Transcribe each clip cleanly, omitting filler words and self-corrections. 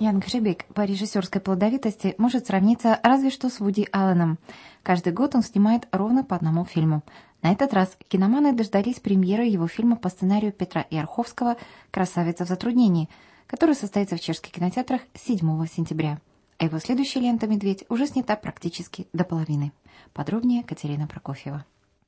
Ян Гжебек по режиссерской плодовитости может сравниться разве что с Вуди Алленом. Каждый год он снимает ровно по одному фильму. На этот раз киноманы дождались премьеры его фильма по сценарию Петра Ярховского «Красавица в затруднении», который состоится в чешских кинотеатрах 7 сентября. А его следующая лента «Медведь» уже снята практически до половины. Подробнее Катерина Прокофьева.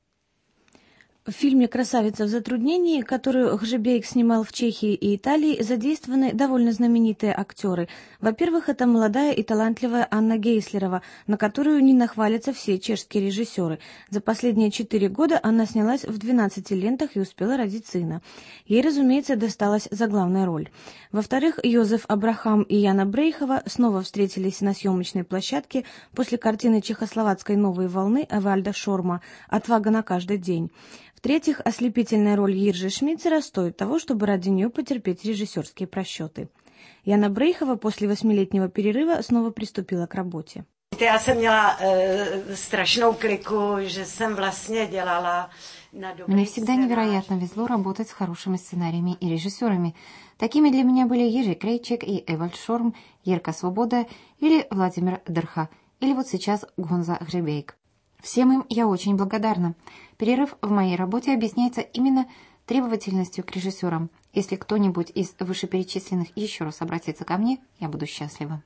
В фильме «Красавица в затруднении», который Гжебек снимал в Чехии и Италии, задействованы довольно знаменитые актеры. Во-первых, это молодая и талантливая Анна Гейслерова, на которую не нахвалятся все чешские режиссеры. За последние 4 года она снялась в 12 лентах и успела родить сына. Ей, разумеется, досталась заглавная роль. Во-вторых, Йозеф Абрахам и Яна Брейхова снова встретились на съемочной площадке после картины чехословацкой новой волны Эвальда Шорма «Отвага на каждый день». В-третьих, ослепительная роль Йиржи Шмицера стоит того, чтобы ради нее потерпеть режиссерские просчеты. Яна Брейхова после 8-летнего перерыва снова приступила к работе. Já jsem měla strašnou kliku, že jsem vlastně dělala na dobrý Мне всегда невероятно везло работать с хорошими сценариями и режиссерами. Такими для меня были Ежи Крейчик и Эвальд Шорм, Ерка Свобода или Владимир Дерха, или вот сейчас Гонза Гжебек. Всем им я очень благодарна. Перерыв в моей работе объясняется именно требовательностью к режиссерам. Если кто-нибудь из вышеперечисленных еще раз обратится ко мне, я буду счастлива.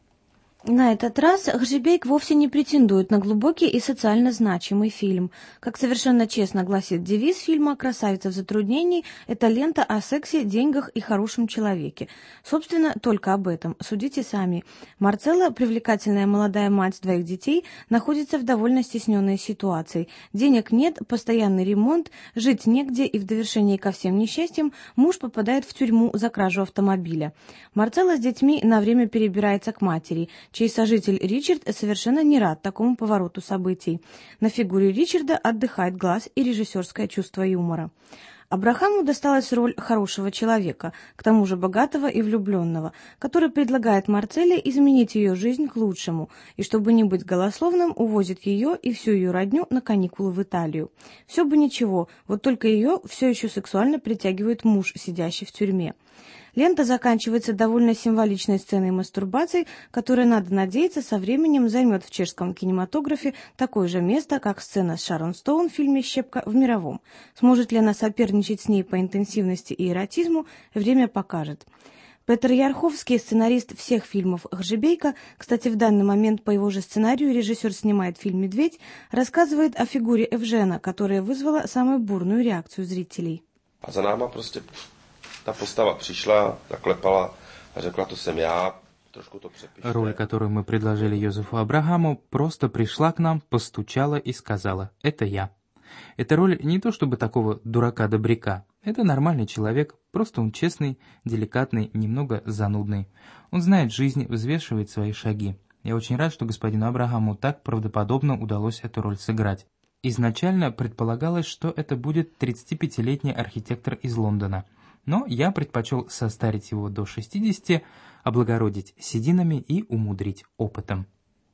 На этот раз Гжебек вовсе не претендует на глубокий и социально значимый фильм. Как совершенно честно гласит девиз фильма «Красавица в затруднении», это лента о сексе, деньгах и хорошем человеке. Собственно, только об этом. Судите сами. Марцелла, привлекательная молодая мать 2 детей, находится в довольно стесненной ситуации. Денег нет, постоянный ремонт, жить негде, и в довершении ко всем несчастьям муж попадает в тюрьму за кражу автомобиля. Марцелла с детьми на время перебирается к матери, чей сожитель Ричард совершенно не рад такому повороту событий. На фигуре Ричарда отдыхает глаз и режиссерское чувство юмора. Абрахаму досталась роль хорошего человека, к тому же богатого и влюбленного, который предлагает Марцелле изменить ее жизнь к лучшему, и, чтобы не быть голословным, увозит ее и всю ее родню на каникулы в Италию. Все бы ничего, вот только ее все еще сексуально притягивает муж, сидящий в тюрьме. Лента заканчивается довольно символичной сценой мастурбации, которая, надо надеяться, со временем займет в чешском кинематографе такое же место, как сцена с Шарон Стоун в фильме «Щепка» в мировом. Сможет ли она соперничать с ней по интенсивности и эротизму, время покажет. Петр Ярховский, сценарист всех фильмов Гжебека, кстати, в данный момент по его же сценарию режиссер снимает фильм «Медведь», рассказывает о фигуре Евжена, которая вызвала самую бурную реакцию зрителей. А за нами просто... Та постава пришла, закlepala a řekla, to jsem já, trošku to přepíšte. Роль, которую мы предложили Йозефу Абрахаму, просто пришла к нам, постучала и сказала: «Это я». Эта роль не то чтобы такого дурака-добряка. Это нормальный человек, просто он честный, деликатный, немного занудный. Он знает жизнь, взвешивает свои шаги. Я очень рад, что господину Абрахаму так правдоподобно удалось эту роль сыграть. Изначально предполагалось, что это будет 35-летний архитектор из Лондона. Но я предпочел состарить его до 60, облагородить сединами и умудрить опытом.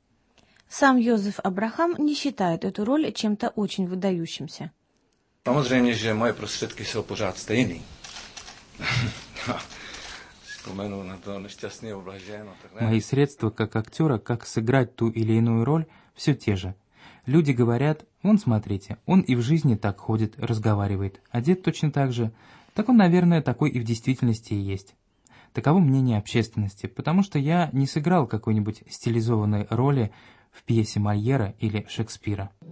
Сам Йозеф Абрахам не считает эту роль чем-то очень выдающимся. Samozřejmě, že moje prostředky jsou pořád stejný. Vzpomenu na to nešťastného Blaženo. Мои средства как актера, как сыграть ту или иную роль, все те же. Люди говорят: вон смотрите, он и в жизни так ходит, разговаривает, одет точно так же. Так он, наверное, такой и в действительности и есть. Таково мнение общественности, потому что я не сыграл какой-нибудь стилизованной роли в пьесе Мольера или Шекспира.